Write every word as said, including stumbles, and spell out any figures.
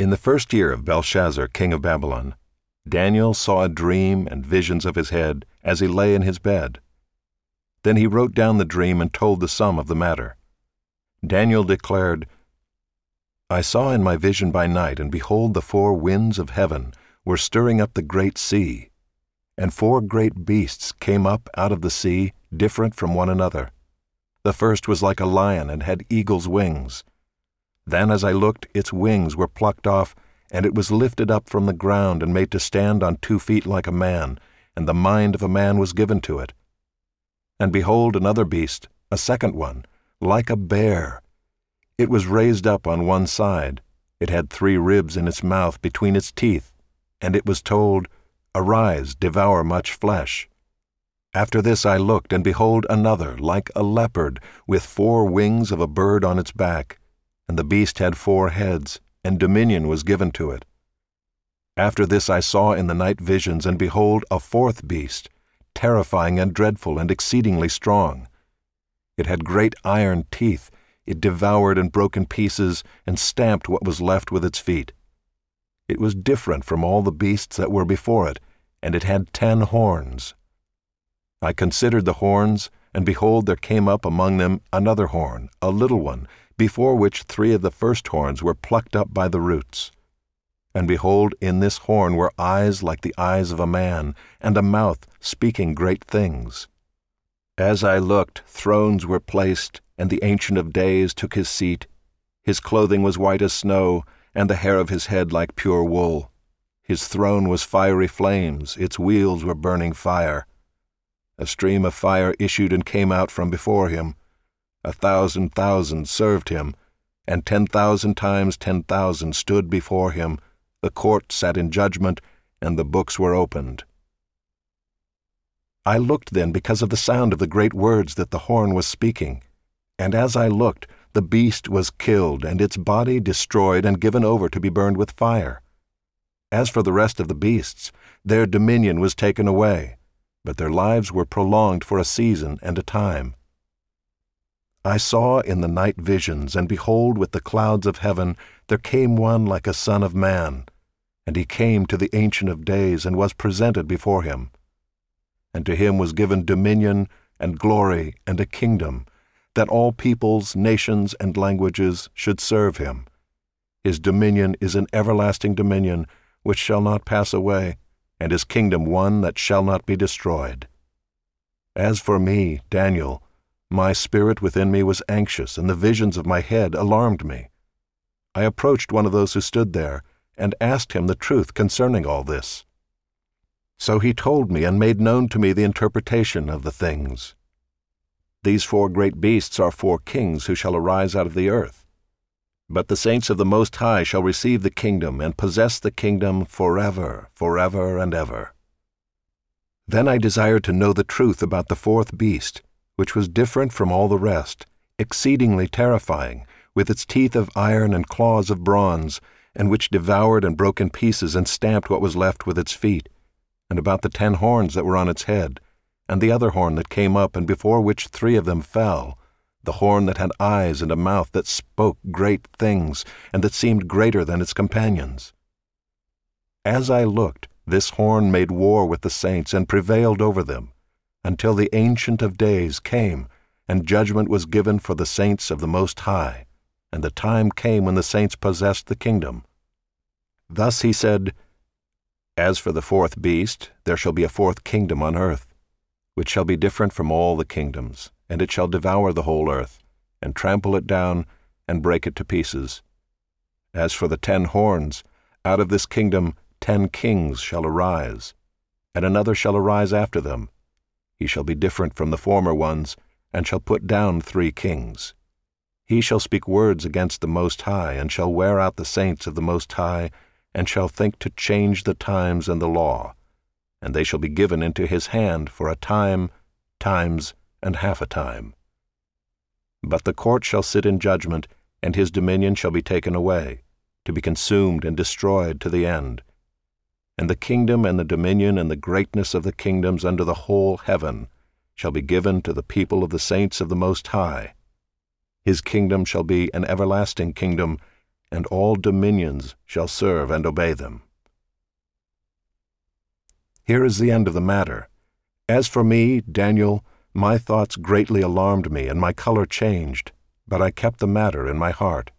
In the first year of Belshazzar, king of Babylon, Daniel saw a dream and visions of his head as he lay in his bed. Then he wrote down the dream and told the sum of the matter. Daniel declared, I saw in my vision by night, and behold, the four winds of heaven were stirring up the great sea, and four great beasts came up out of the sea, different from one another. The first was like a lion and had eagle's wings. Then as I looked, its wings were plucked off, and it was lifted up from the ground and made to stand on two feet like a man, and the mind of a man was given to it. And behold, another beast, a second one, like a bear. It was raised up on one side. It had three ribs in its mouth between its teeth, and it was told, Arise, devour much flesh. After this I looked, and behold another, like a leopard, with four wings of a bird on its back. And the beast had four heads, and dominion was given to it. After this I saw in the night visions, and behold, a fourth beast, terrifying and dreadful and exceedingly strong. It had great iron teeth. It devoured and broke in pieces, and stamped what was left with its feet. It was different from all the beasts that were before it, and it had ten horns. I considered the horns, and behold, there came up among them another horn, a little one, before which three of the first horns were plucked up by the roots. And behold, in this horn were eyes like the eyes of a man, and a mouth speaking great things. As I looked, thrones were placed, and the Ancient of Days took his seat. His clothing was white as snow, and the hair of his head like pure wool. His throne was fiery flames, its wheels were burning fire. A stream of fire issued and came out from before him. A thousand thousand served him, and ten thousand times ten thousand stood before him. The court sat in judgment, and the books were opened. I looked then because of the sound of the great words that the horn was speaking. And as I looked, the beast was killed, and its body destroyed and given over to be burned with fire. As for the rest of the beasts, their dominion was taken away, but their lives were prolonged for a season and a time. I saw in the night visions, and behold, with the clouds of heaven there came one like a son of man, and he came to the Ancient of Days, and was presented before him. And to him was given dominion and glory and a kingdom, that all peoples, nations, and languages should serve him. His dominion is an everlasting dominion which shall not pass away, and his kingdom one that shall not be destroyed. As for me, Daniel, my spirit within me was anxious, and the visions of my head alarmed me. I approached one of those who stood there, and asked him the truth concerning all this. So he told me and made known to me the interpretation of the things. These four great beasts are four kings who shall arise out of the earth. But the saints of the Most High shall receive the kingdom, and possess the kingdom forever, forever and ever. Then I desired to know the truth about the fourth beast, which was different from all the rest, exceedingly terrifying, with its teeth of iron and claws of bronze, and which devoured and broke in pieces and stamped what was left with its feet, and about the ten horns that were on its head, and the other horn that came up, and before which three of them fell, the horn that had eyes and a mouth that spoke great things, and that seemed greater than its companions. As I looked, this horn made war with the saints, and prevailed over them, until the Ancient of Days came, and judgment was given for the saints of the Most High, and the time came when the saints possessed the kingdom. Thus he said, As for the fourth beast, there shall be a fourth kingdom on earth, which shall be different from all the kingdoms, and it shall devour the whole earth, and trample it down, and break it to pieces. As for the ten horns, out of this kingdom ten kings shall arise, and another shall arise after them. He shall be different from the former ones, and shall put down three kings. He shall speak words against the Most High, and shall wear out the saints of the Most High, and shall think to change the times and the law, and they shall be given into his hand for a time, times, and half a time. But the court shall sit in judgment, and his dominion shall be taken away, to be consumed and destroyed to the end. And the kingdom and the dominion and the greatness of the kingdoms under the whole heaven shall be given to the people of the saints of the Most High. His kingdom shall be an everlasting kingdom, and all dominions shall serve and obey them. Here is the end of the matter. As for me, Daniel, my thoughts greatly alarmed me, and my color changed, but I kept the matter in my heart.